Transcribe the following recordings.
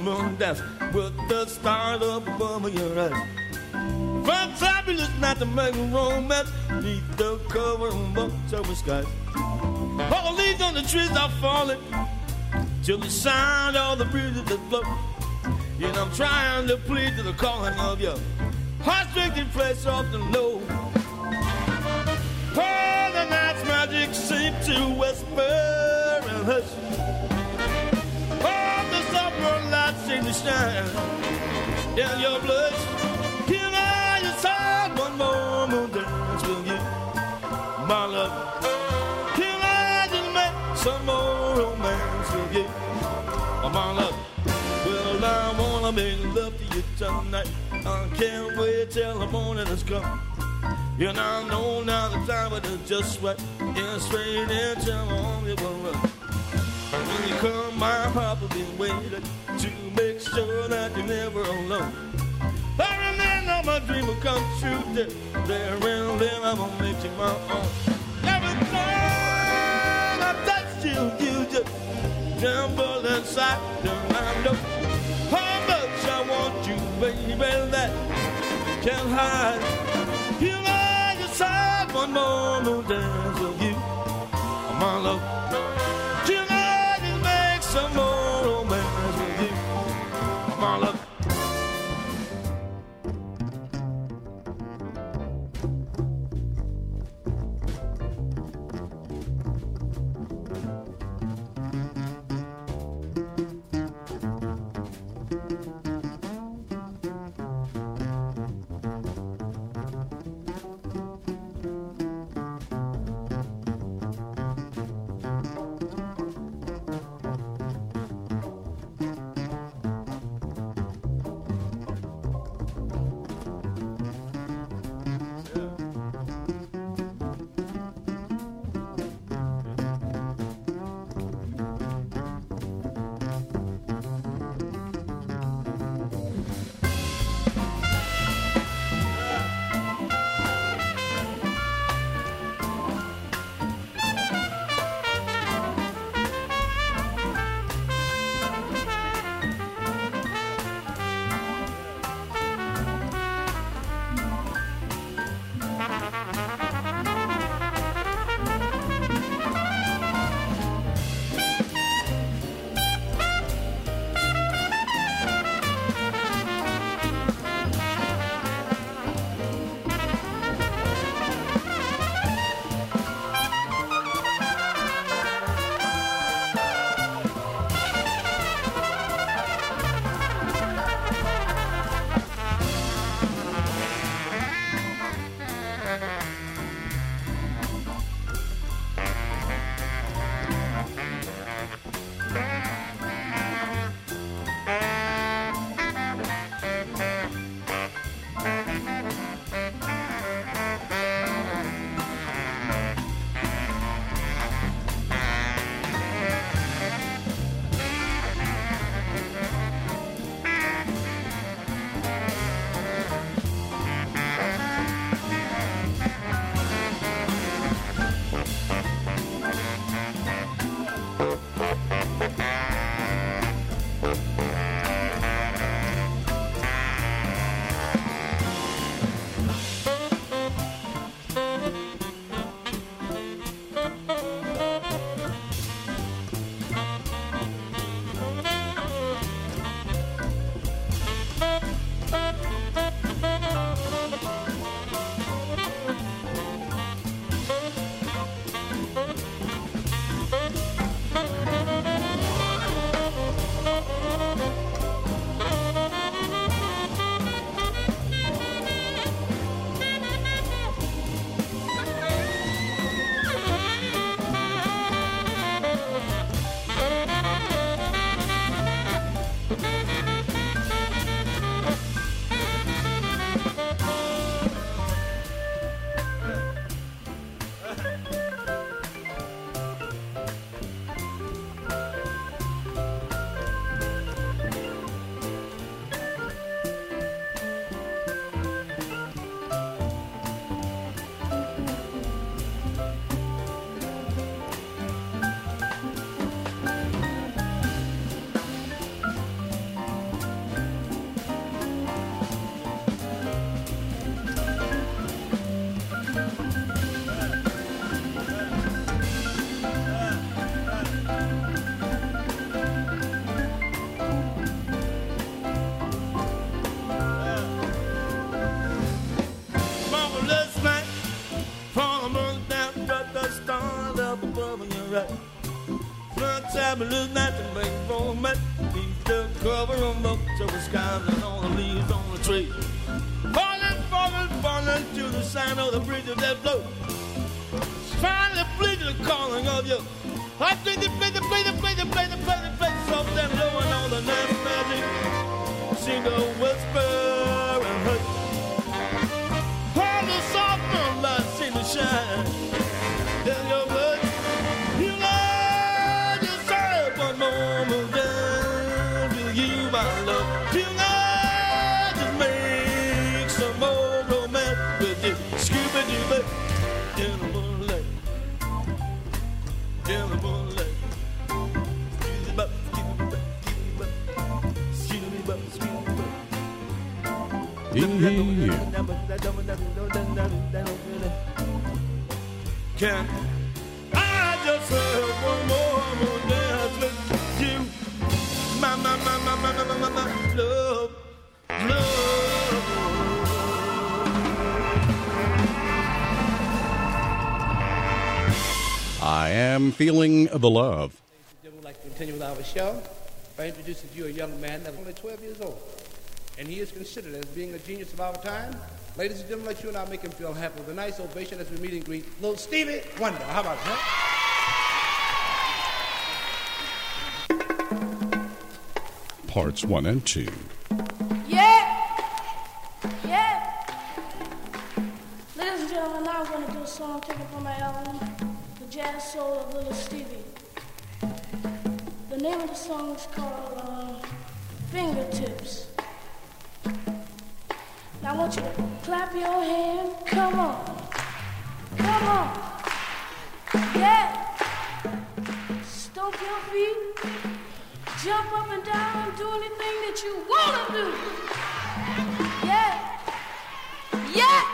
moon dance with the stars up above your eyes. From fabulous night to make romance, neath the cover of October skies. All the leaves on the trees are falling till the sound of the breezes that blow. And I'm trying to plead to the calling of your heart-stricken place off the low. Oh, the night's magic seems to whisper and hush. Oh, the summer lights seem to shine in your blush. Can I just have one more moon dance with you, my love? Can I just make some more romance with you, my love? Well, I wanna make love to you tonight. I can't wait till the morning has come. And I know now the time is just right. And straight into my arms it will run. When you come, my heart will be waiting to make sure that you're never alone. I remember my dream will come true. There and then I'm gonna make you my own. Every time I touch you, you just tremble inside. And I know how much I want you, baby, that can't hide. You know, just have one more moon dance with you, my love. You know, just make some more romance with you, my love. fabulous night to make romance. Leaves the cover on the so the sky and all the leaves on the tree. Falling, falling, falling to the sound of the bridges that float. Finally, please the calling of you. I play the play the play the play the play the play the play soft and low and all the night magic. Seem to whisper and hurt. All the soft moonlight seem to shine. Tell your blood, you love yourself one moment down to you, my love. You love to make some more romance with you. Scooby-Doo, in the moonlight. In the moonlight. Can I just have one more dance with you? My love, love. I am feeling the love. We would like to continue with our show by introducing to you a young man that is only 12 years old. And he is considered as being a genius of our time. Ladies and gentlemen, let you and I make him feel happy with a nice ovation as we meet and greet little Stevie Wonder. How about that? Parts 1 and 2. Yeah! Yeah! Ladies and gentlemen, now I'm going to do a song taken from my album, The Jazz Soul of Little Stevie. The name of the song is called Fingertips. Now I want you to clap your hand. Come on. Come on. Yeah. Stomp your feet. Jump up and down. Do anything that you want to do. Yeah. Yeah.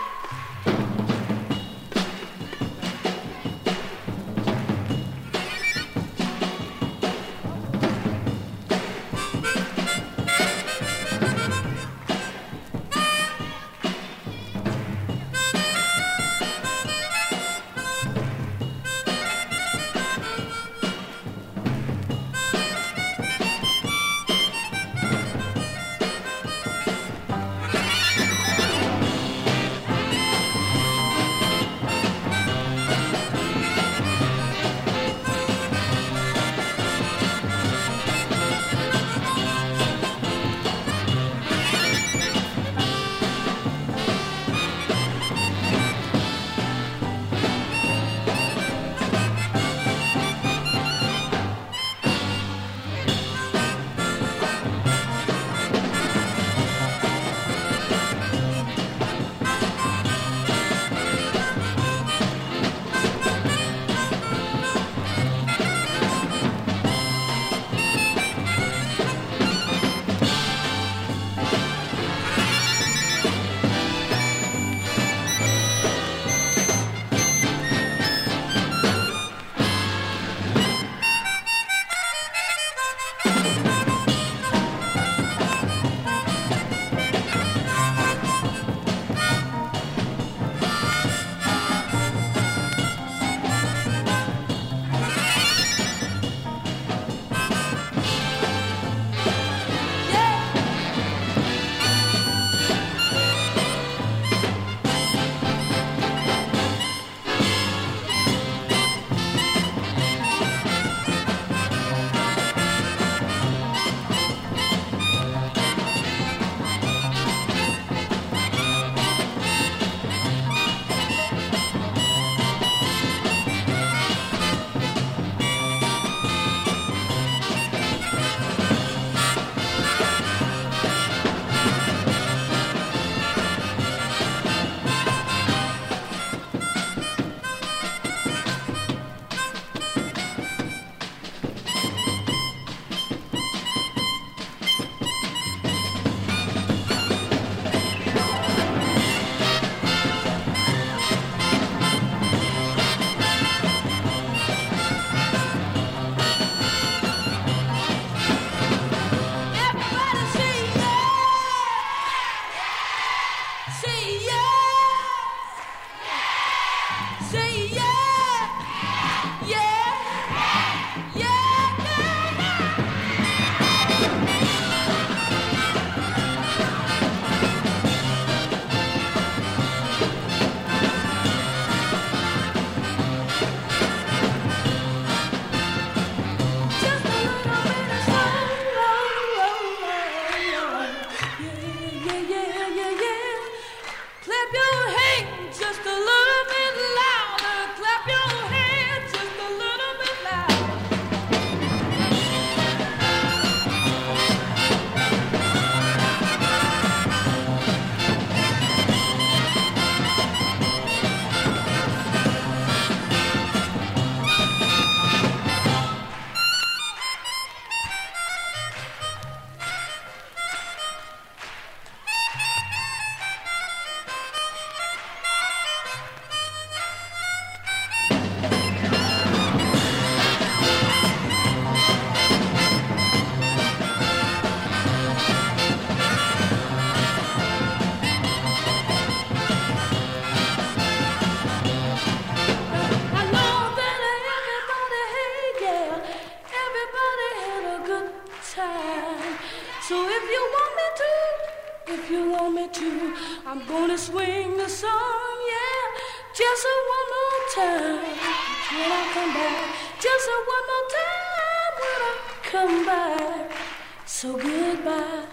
If you want me to, I'm gonna swing the song, yeah. Just one more time when I come back. Just one more time when I come back. So goodbye.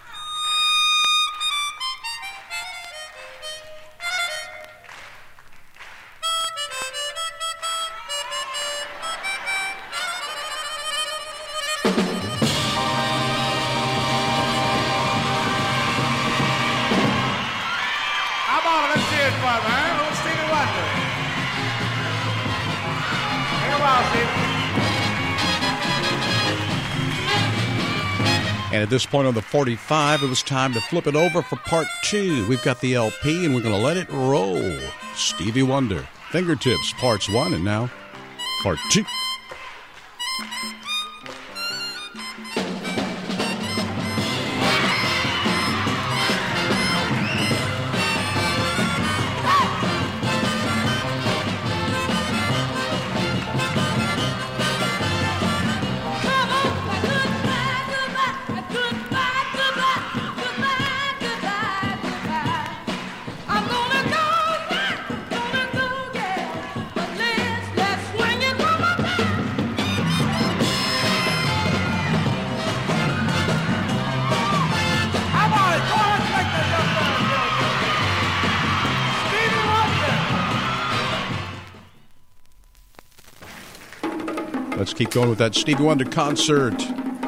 And at this point on the 45, it was time to flip it over for part 2. We've got the LP, and we're going to let it roll. Stevie Wonder, Fingertips, parts 1, and now part 2. Let's keep going with that Stevie Wonder concert.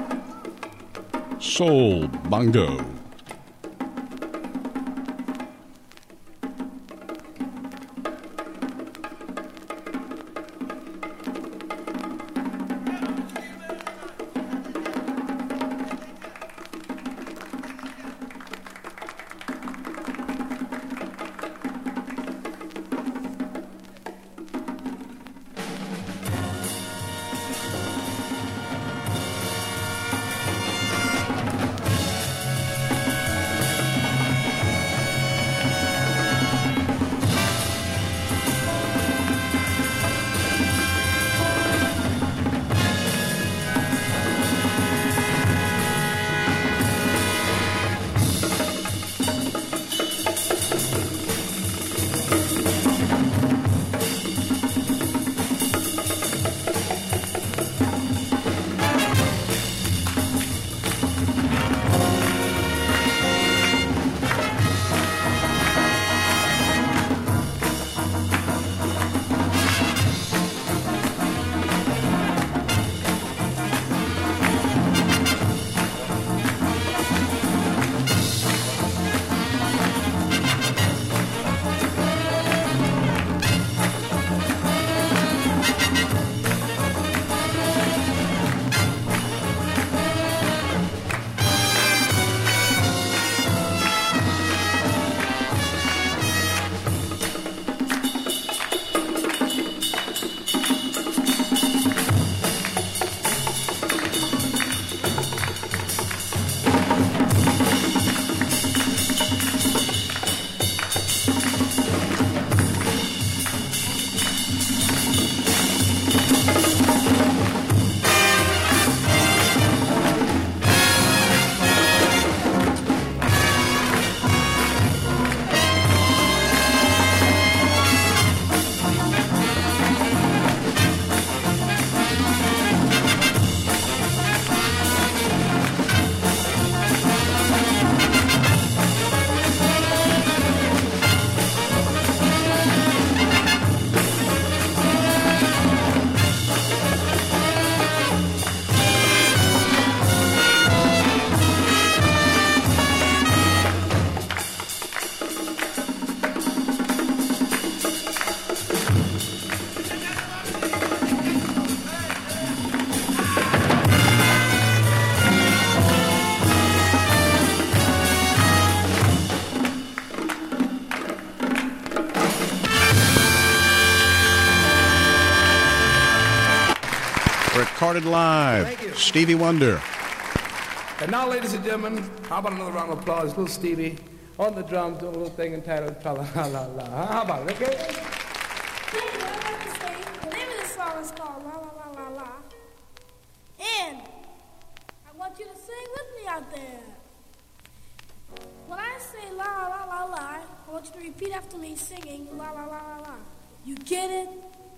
Soul Bongo. Recorded live. Thank you. Stevie Wonder. And now, ladies and gentlemen, how about another round of applause? Little Stevie on the drums doing a little thing entitled "La La La La." How about it, okay? The name of this song is called La La La La La. And I want you to sing with me out there. want you to repeat after me singing la la la la la. You get it?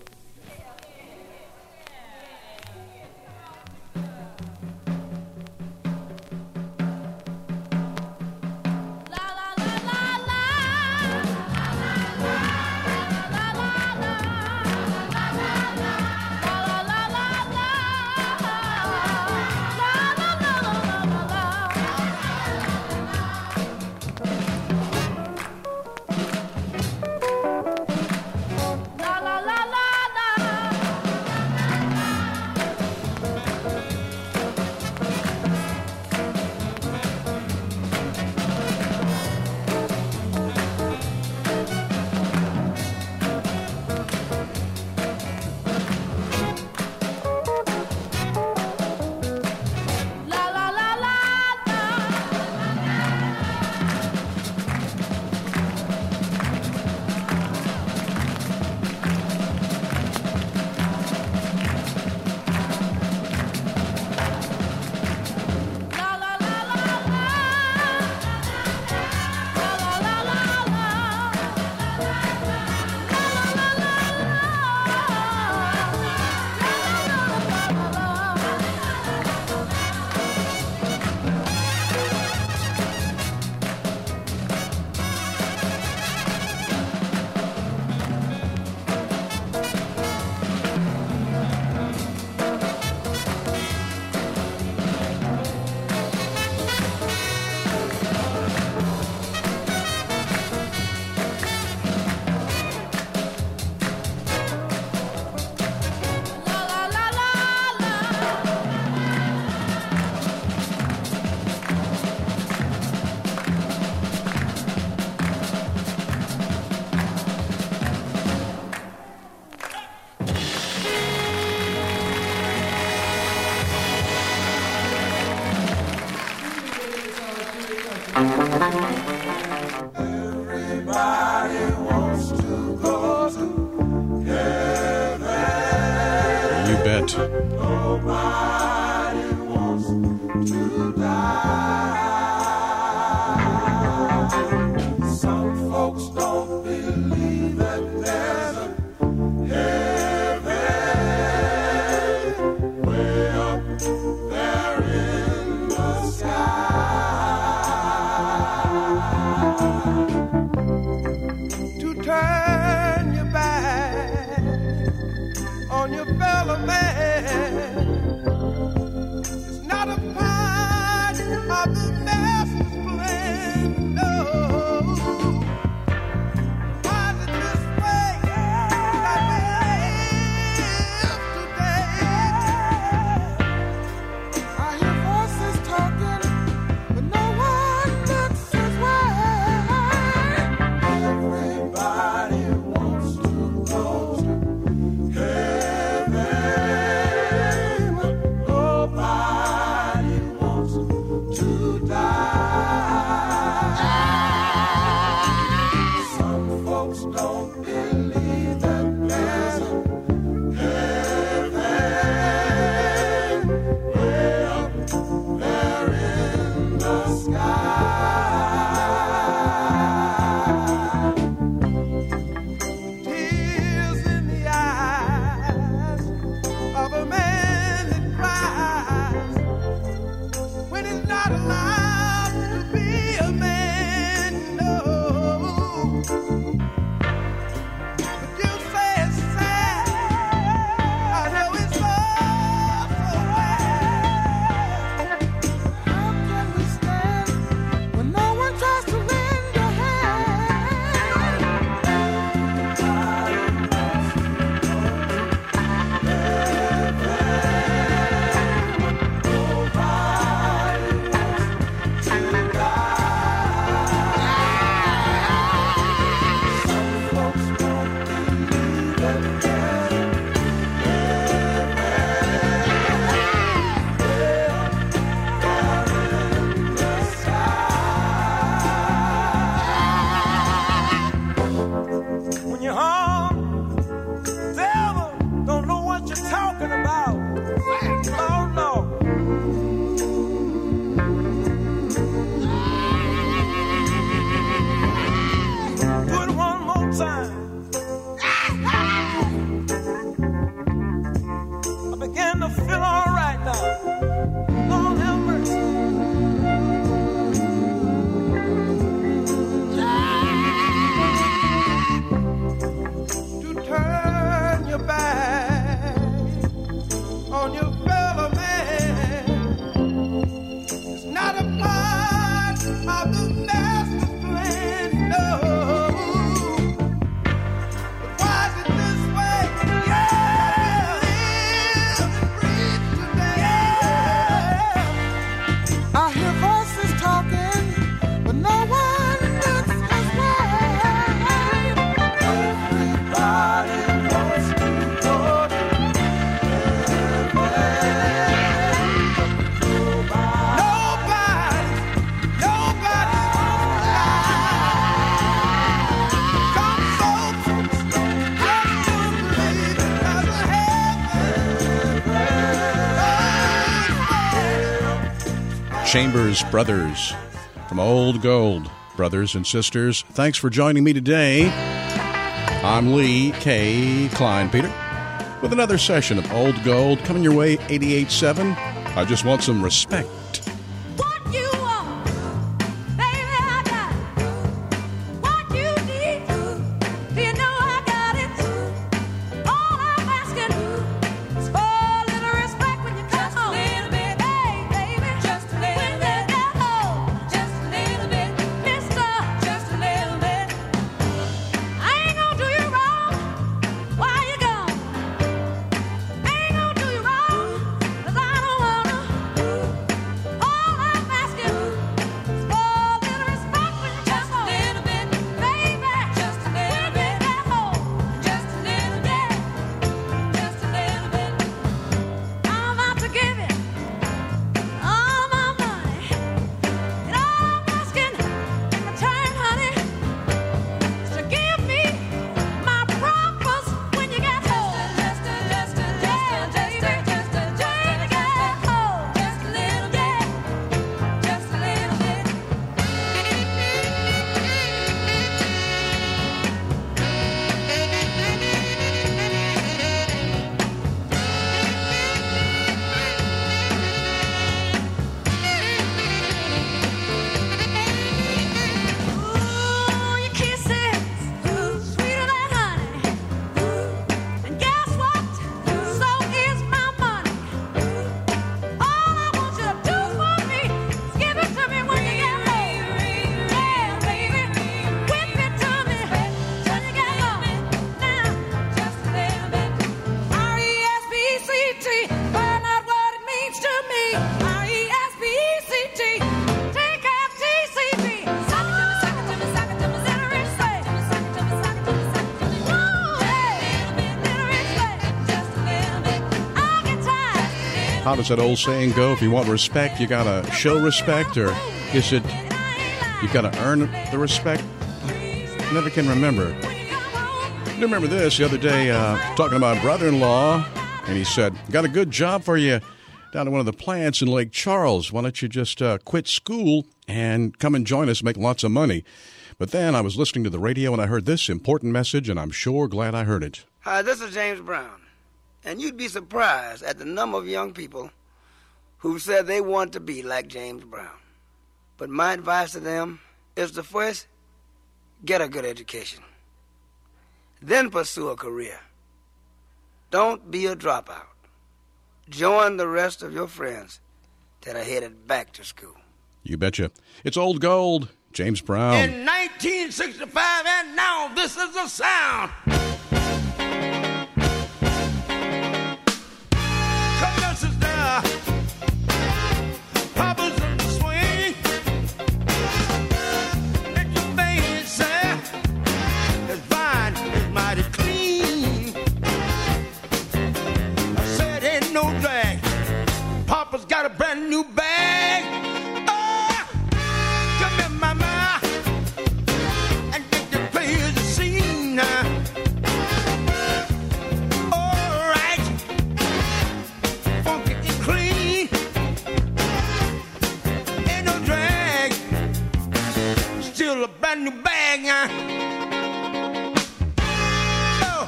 Everybody wants to go to heaven. You bet. Nobody wants to die. Some folks don't believe that there's a heaven way up there in the sky. Turn your back on your fellow man. It's not a part of the master's plan, no. Why is it this way that we live today? I hear voices talking, but no one looks his way. Everybody wants to go to heaven. Nobody wants to die. Some folks don't believe that there's a heaven way up there in the sky. Tears in the eyes of a man that cries when he's not allowed to be a man, no. But you say it's sad, I know it's so bad. How can we stand when no Chambers Brothers from Old Gold. Brothers and sisters, thanks for joining me today. I'm Lee K. Klein-Peter with another session of Old Gold coming your way 88.7. I just want some respect. How does that old saying go? If you want respect, you gotta show respect, or is it you gotta earn the respect? Never can remember. I remember this the other day, talking about my brother-in-law, and he said, "Got a good job for you down at one of the plants in Lake Charles. Why don't you just quit school and come and join us, make lots of money?" But then I was listening to the radio and I heard this important message, and I'm sure glad I heard it. Hi, this is James Brown. And you'd be surprised at the number of young people who said they want to be like James Brown. But my advice to them is to first get a good education, then pursue a career. Don't be a dropout. Join the rest of your friends that are headed back to school. You betcha. It's Old Gold, James Brown. In 1965, and now this is the sound. Papa's in the swing. Let your face say his vine is mighty clean. I said ain't no drag. Papa's got a brand new bag. Oh, come here, mama, and get the players a scene now. A brand new bag, oh.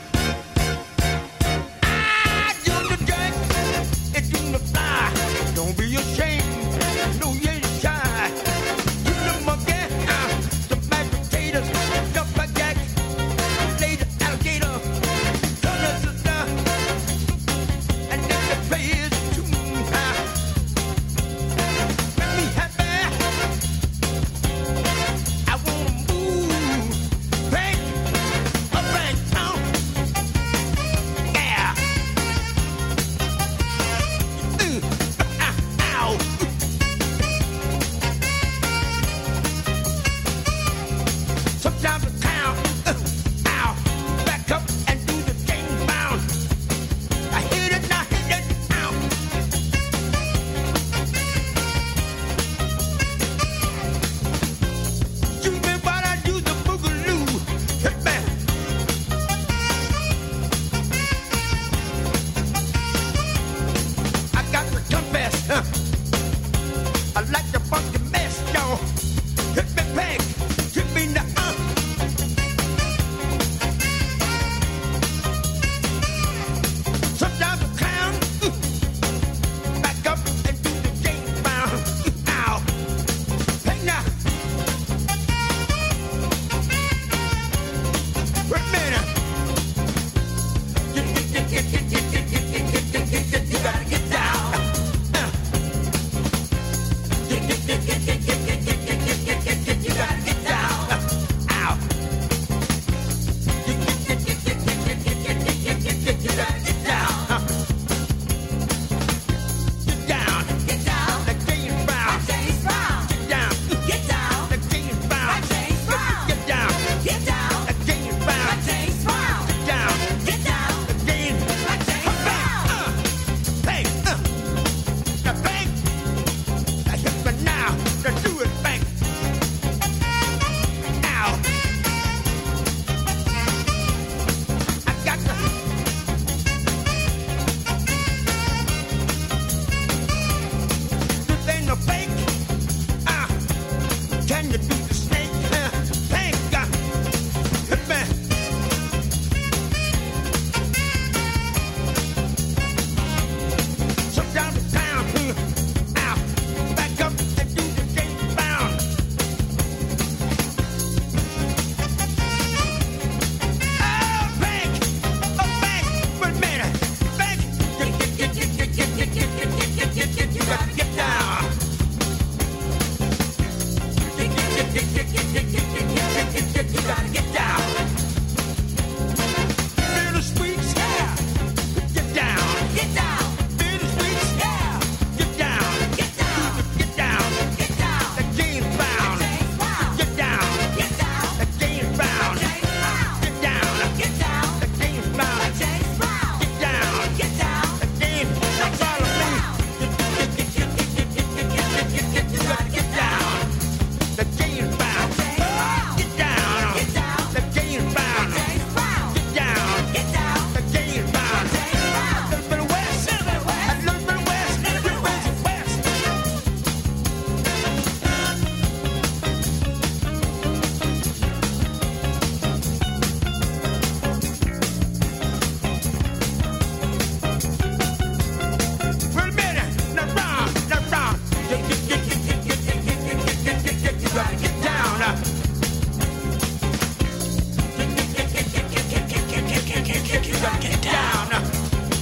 You're the drag, it's in the fly. Don't be ashamed, no, you ain't shy. You the monkey, the mashed potatoes, jump like Jack, laid alligator, turn us to stuff, and then the players too high. Make me happy.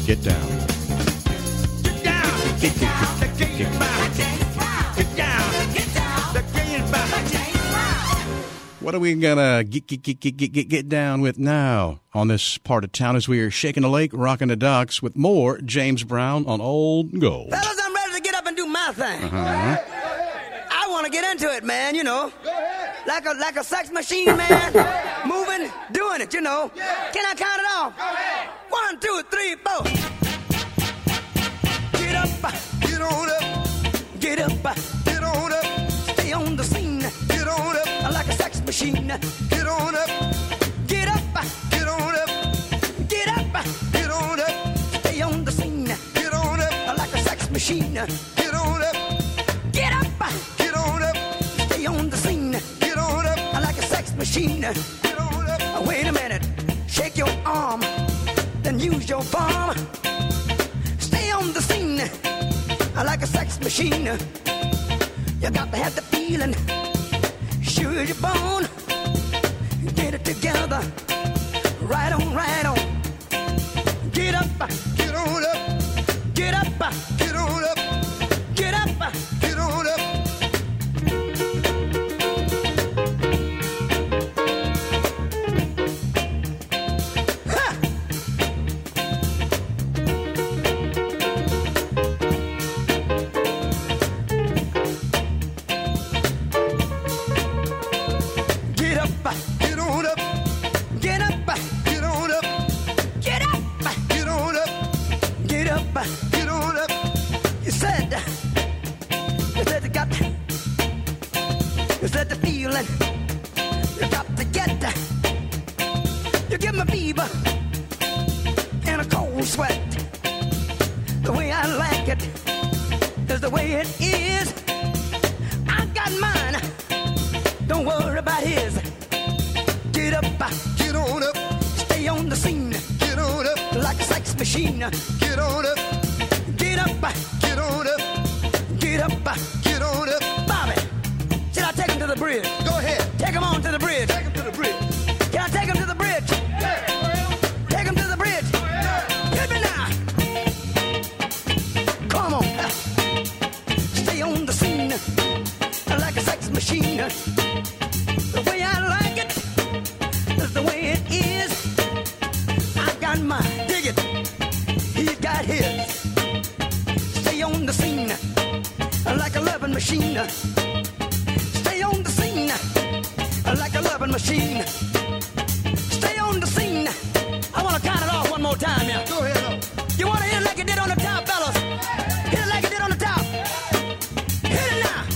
Get down. Get down. Get down. The James Brown. Get down. Get down. The James Brown. What are we gonna get down with now on this part of town as we are shaking the lake, rocking the docks with more James Brown on Old Gold? Fellas, I'm ready to get up and do my thing. I want to get into it, man, you know. Like a sex machine, man. Moving, doing it, you know. Can I count it off? 1, 2, 3, 4. Get up, get on up. Get up, get on up. Stay on the scene. Get on up. Like a sex machine. Get on up. Get up, get on up. Get up, get on up. Stay on the scene. Get on up. Like a sex machine. Get on up. Get up, get on up. Stay on the scene. Get on up. Like a sex machine. Get on up. Wait a minute. Shake your arm. Then use your palm. Stay on the scene. Like a sex machine. You got to have the feeling. Sure you're born. Get it together. Right on, right on. Get up, get on up. Get up, get on up. Get up, get on up. Ha! Get up, get on up. Get up, get on up. Get up, get on up. Get up, get on up. You said you got the feeling. You got to get. You give me fever and a cold sweat. The way I like it is the way it is. I got mine. Don't worry about his. Get up, get on up. Stay on the scene. Get on up. Like a sex machine. Get on up. Get up, get on up. Get up, get on up. Bobby, should I take him to the bridge? Go ahead. Take him on to the bridge. Take him to the bridge. Can I take him to the bridge? Yeah. Take him to the bridge. Yeah. Hit me now. Come on. Stay on the scene. Like a sex machine. The way I like it is the way it is. I got mine. Dig it. He's got his. Stay on the scene like a loving machine. Stay on the scene like a loving machine. Stay on the scene. I want to count it off one more time, yeah. Go ahead. You want to hit it like it did on the top, fellas? Hit it like it did on the top. Hit it now.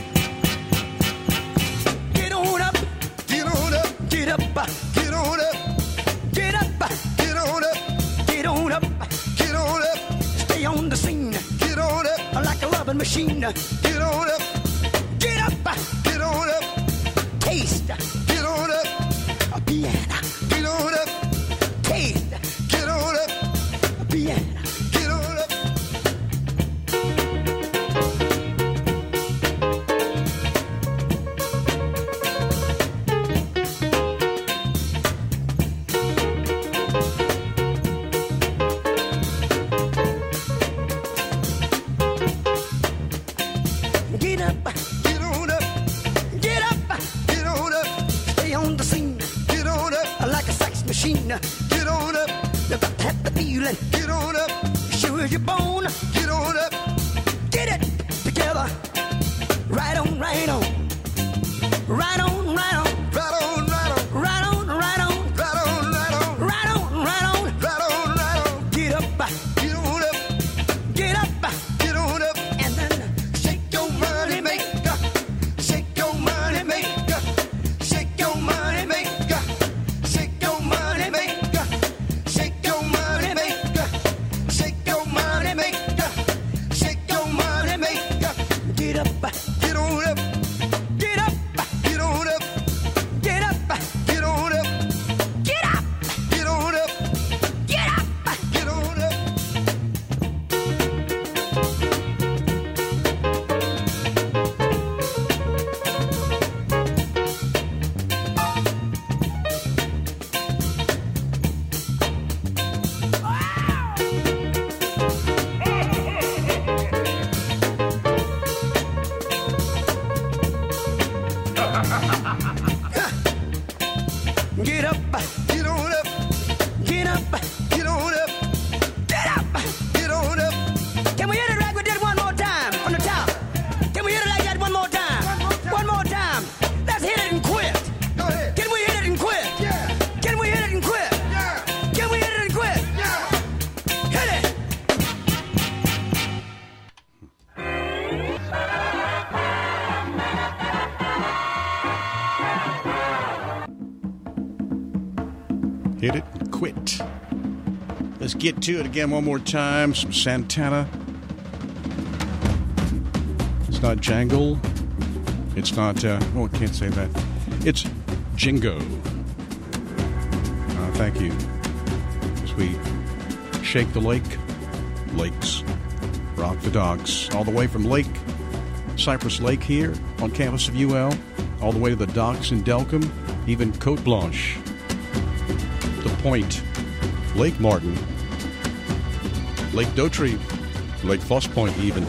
Get on up. Get on up. Get up. Get on up. Get up. Get on up. Get on up. Get on up. Stay on the scene. Get on up. Like a loving machine. Get on up. Get up. Get on up. Taste. Get on up. A piano. Get on up. Taste. Get on up. A piano. Get on up. Get up, get on up, get up, get on up. Stay on the scene, get on up. Like a sex machine, get on up. You got to have the feeling, get on up. Sure as you're born, get on up. Get it together, right on, right on, right on, right on, right on, right on, right on, right on, right on, right on, right on, right on, right on, right on. Get up, get on up, get up, get on up, and then shake your money maker, shake your money maker, shake your money maker, shake your money maker, shake your money maker, shake your money maker, shake your money maker. Get up, get on up, get up, get on Get up, get on up, get up, get on up, get up, get on up. Can we hit it like we did one more time from the top? Can we hit it like that one more time? One more time. Let's hit it and quit. Go ahead. Can we hit it and quit? Yeah. Can we hit it and quit? Yeah. Can we hit it and quit? Yeah. Hit it. Hit it and quit. Let's get to it again one more time. Some Santana. It's not Jangle. It's not, I can't say that. It's Jingo. Thank you. As we shake the lakes, rock the docks, all the way from Cypress Lake here on campus of UL, all the way to the docks in Delcombe, even Côte Blanche, the Point, Lake Martin, Lake Daughtry, Lake Foss Point even.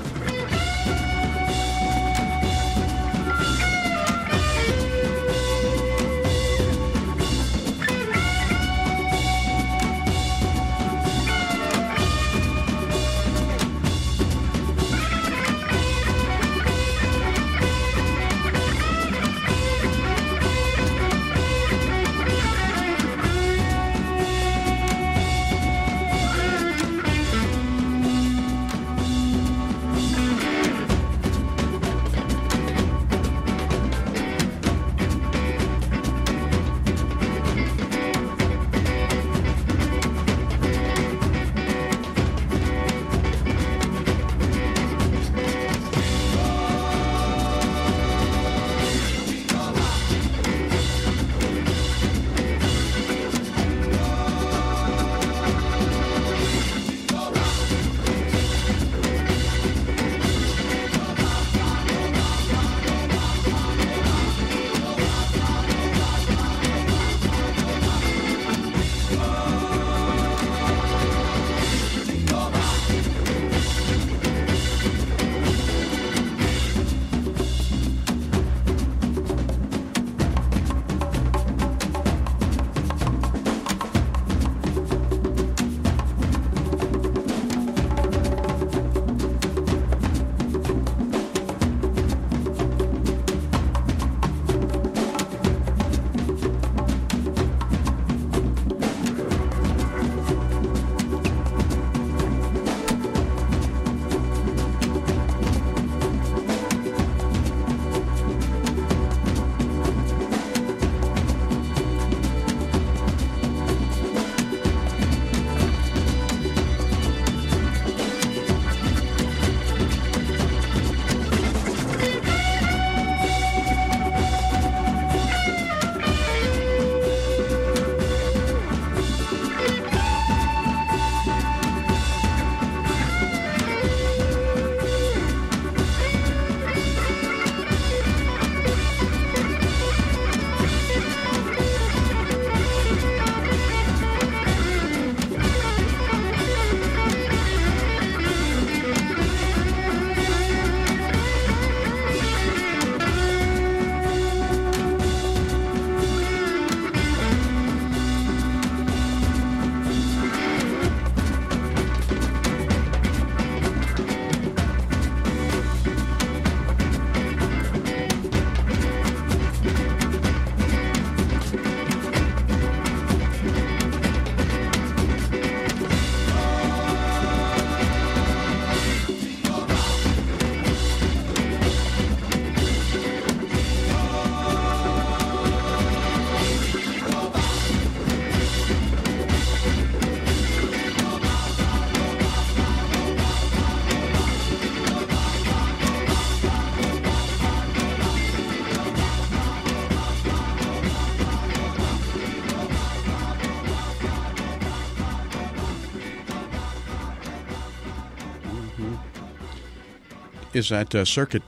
Is that circuit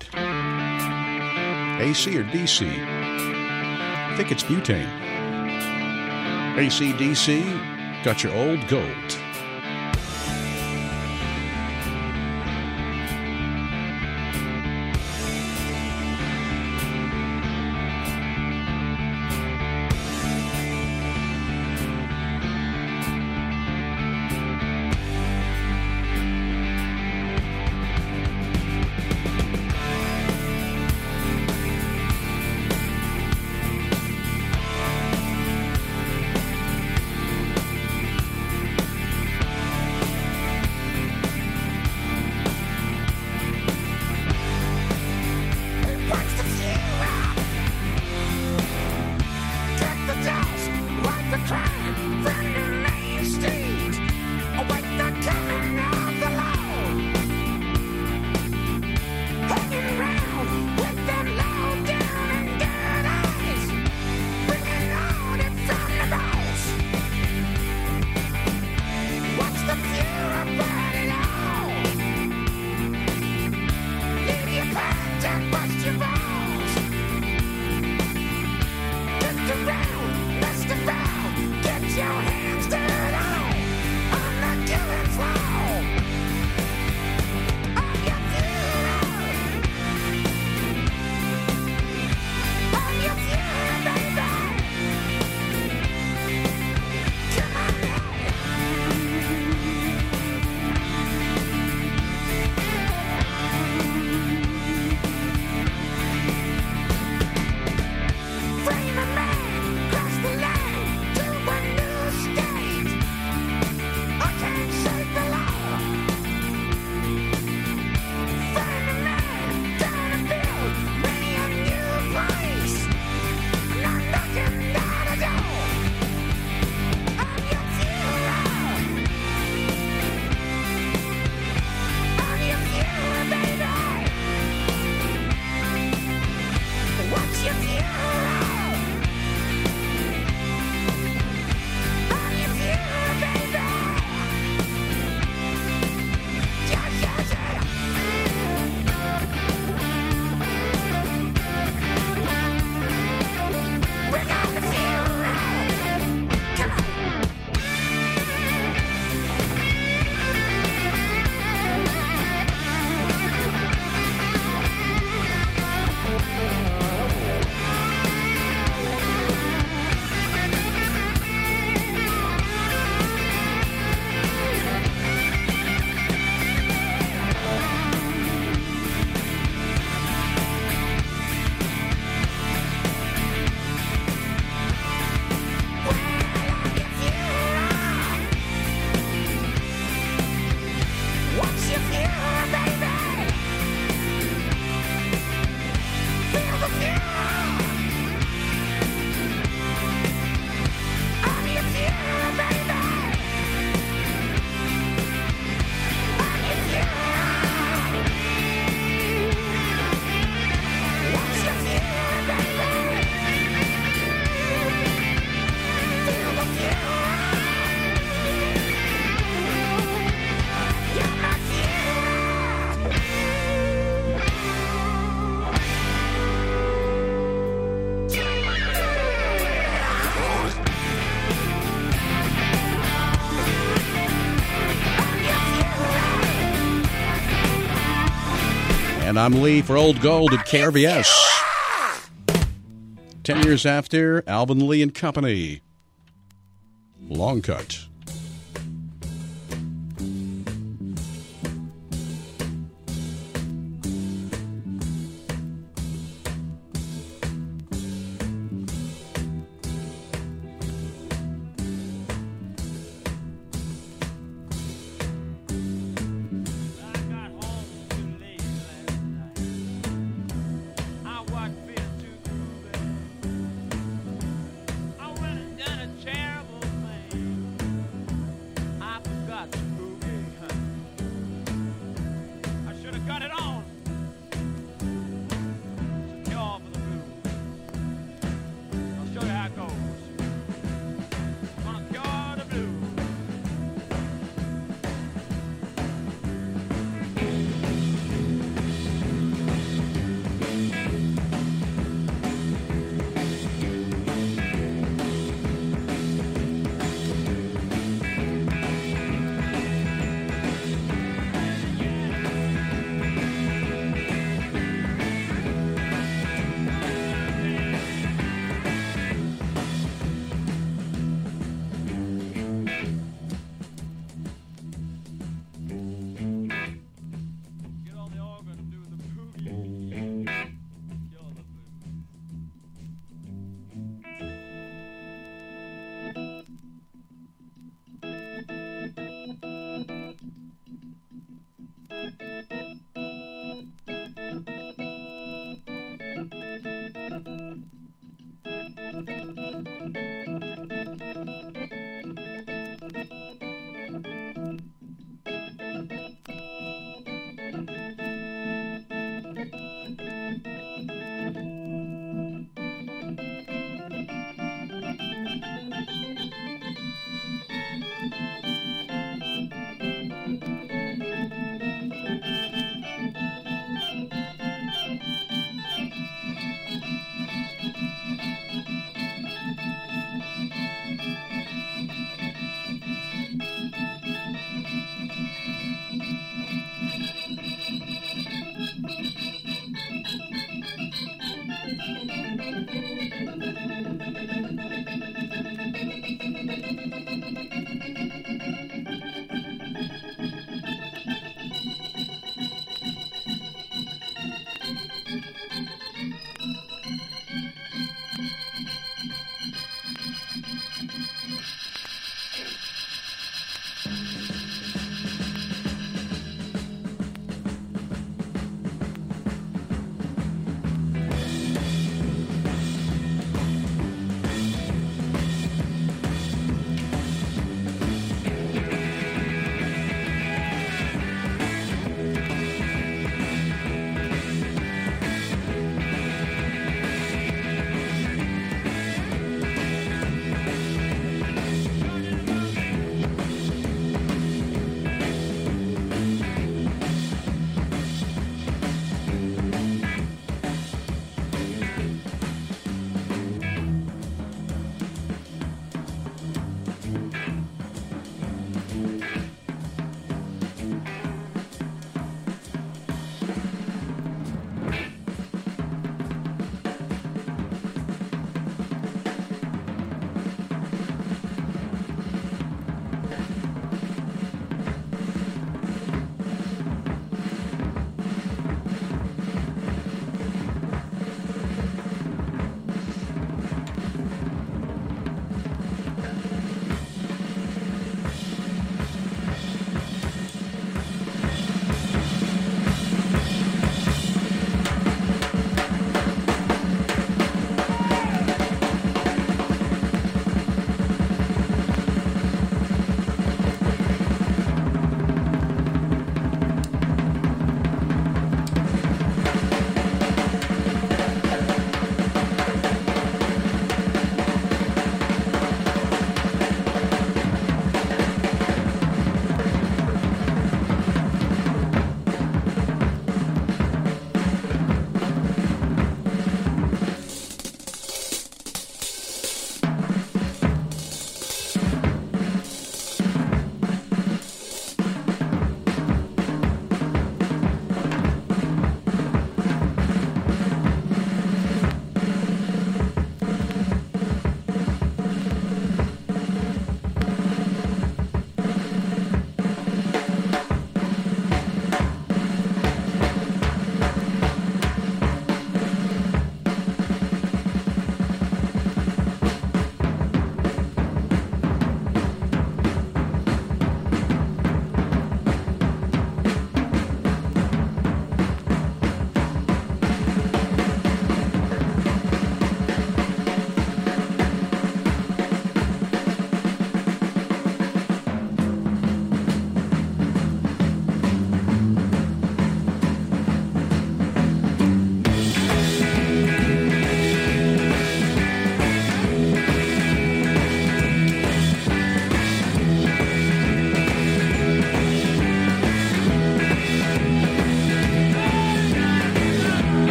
AC or DC? I think it's butane. AC, DC, got your old gold. I'm Lee for Old Gold at KRVS. 10 years after, Alvin Lee and Company. Long Cut. I went and done a terrible thing.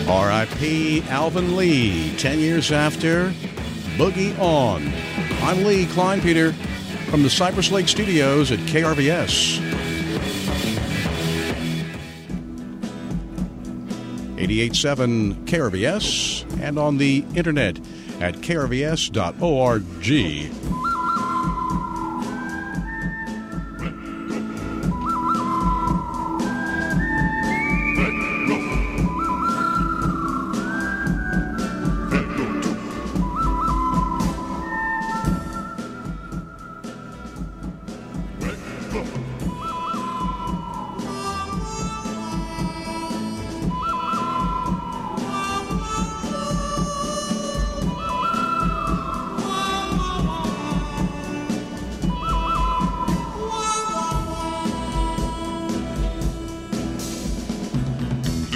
R.I.P. Alvin Lee, 10 years after Boogie On. I'm Lee Kleinpeter from the Cypress Lake Studios at KRVS. 88.7 KRVS and on the internet at krvs.org.